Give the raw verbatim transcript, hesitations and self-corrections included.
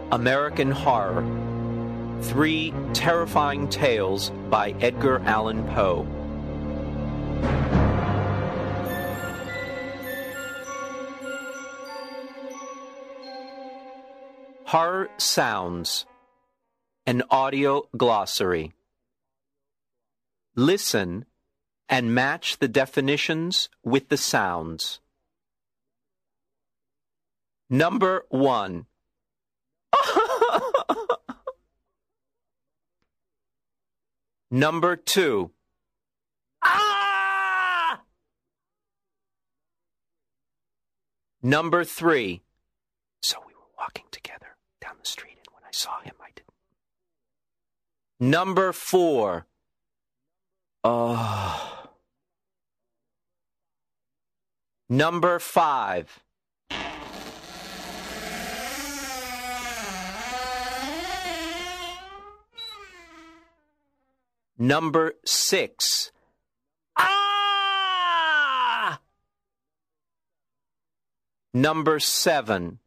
American Horror. Three Terrifying Tales by Edgar Allan Poe. Horror Sounds. An audio glossary. Listen and match the definitions with the sounds. Number one. Number two. Ah! Number three. So we were walking together down the street, and when I saw him, I didn't. Number four. Oh. Number five. Number six. Ah! Number seven.